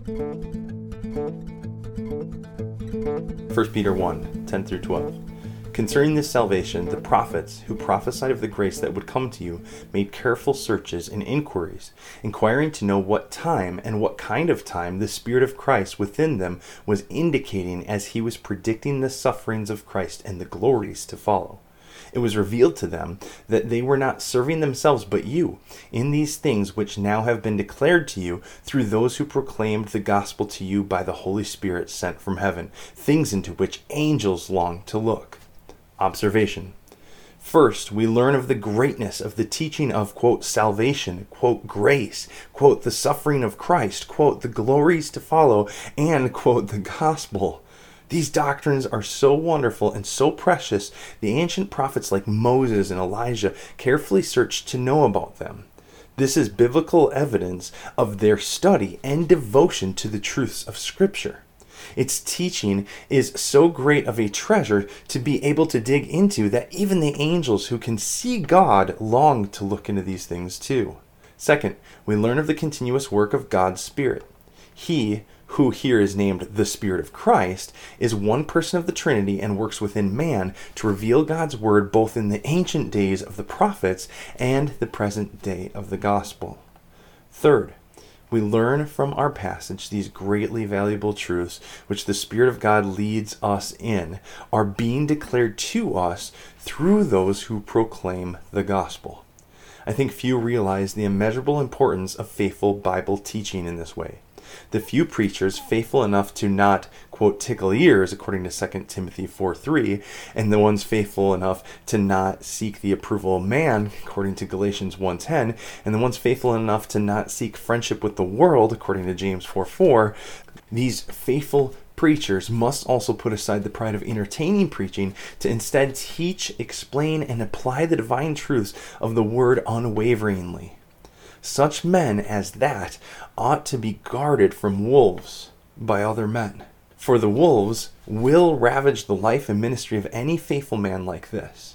1 Peter 1, 10 through 12. Concerning this salvation, the prophets, who prophesied of the grace that would come to you, made careful searches and inquiries, inquiring to know what time and what kind of time the Spirit of Christ within them was indicating as he was predicting the sufferings of Christ and the glories to follow. It was revealed to them that they were not serving themselves but you, in these things which now have been declared to you through those who proclaimed the gospel to you by the Holy Spirit sent from heaven, things into which angels long to look. Observation. First, we learn of the greatness of the teaching of, quote, salvation, quote, grace, quote, the suffering of Christ, quote, the glories to follow, and, quote, the gospel. These doctrines are so wonderful and so precious, the ancient prophets like Moses and Elijah carefully searched to know about them. This is biblical evidence of their study and devotion to the truths of Scripture. Its teaching is so great of a treasure to be able to dig into that even the angels who can see God long to look into these things too. Second, we learn of the continuous work of God's Spirit. He, who here is named the Spirit of Christ, is one person of the Trinity and works within man to reveal God's word both in the ancient days of the prophets and the present day of the gospel. Third, we learn from our passage these greatly valuable truths which the Spirit of God leads us in are being declared to us through those who proclaim the gospel. I think few realize the immeasurable importance of faithful Bible teaching in this way. The few preachers faithful enough to not, quote, tickle ears, according to 2 Timothy 4:3, and the ones faithful enough to not seek the approval of man, according to Galatians 1:10, and the ones faithful enough to not seek friendship with the world, according to James 4:4, these faithful preachers must also put aside the pride of entertaining preaching to instead teach, explain, and apply the divine truths of the word unwaveringly. Such men as that ought to be guarded from wolves by other men. For the wolves will ravage the life and ministry of any faithful man like this.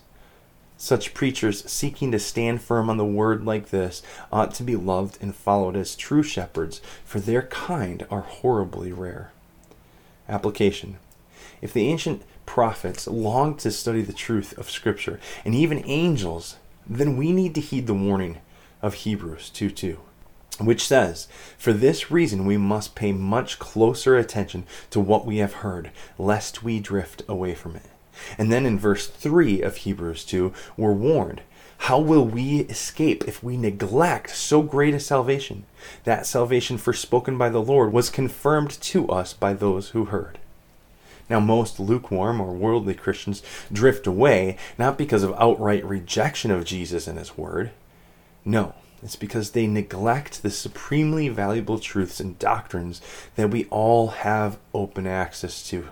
Such preachers seeking to stand firm on the word like this ought to be loved and followed as true shepherds, for their kind are horribly rare. Application. If the ancient prophets longed to study the truth of Scripture, and even angels, then we need to heed the warning of Hebrews 2:2, which says, "For this reason we must pay much closer attention to what we have heard, lest we drift away from it." And then in verse 3 of Hebrews 2, we're warned, how will we escape if we neglect so great a salvation? That salvation forspoken by the Lord was confirmed to us by those who heard. Now, most lukewarm or worldly Christians drift away, not because of outright rejection of Jesus and his word. No, it's because they neglect the supremely valuable truths and doctrines that we all have open access to.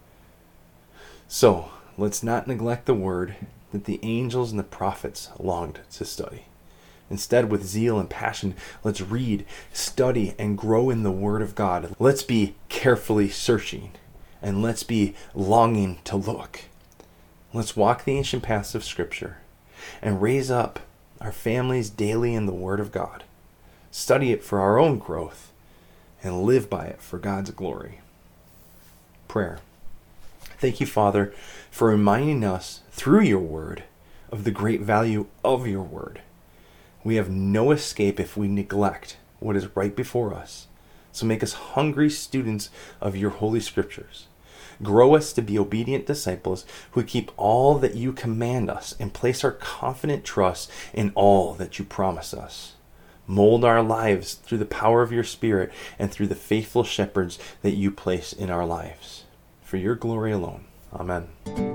So, let's not neglect the word that the angels and the prophets longed to study. Instead, with zeal and passion, let's read, study, and grow in the Word of God. Let's be carefully searching, and let's be longing to look. Let's walk the ancient paths of Scripture and raise up our families daily in the Word of God. Study it for our own growth and live by it for God's glory. Prayer. Thank you, Father, for reminding us through your word of the great value of your word. We have no escape if we neglect what is right before us. So make us hungry students of your holy scriptures. Grow us to be obedient disciples who keep all that you command us and place our confident trust in all that you promise us. Mold our lives through the power of your Spirit and through the faithful shepherds that you place in our lives. For your glory alone. Amen.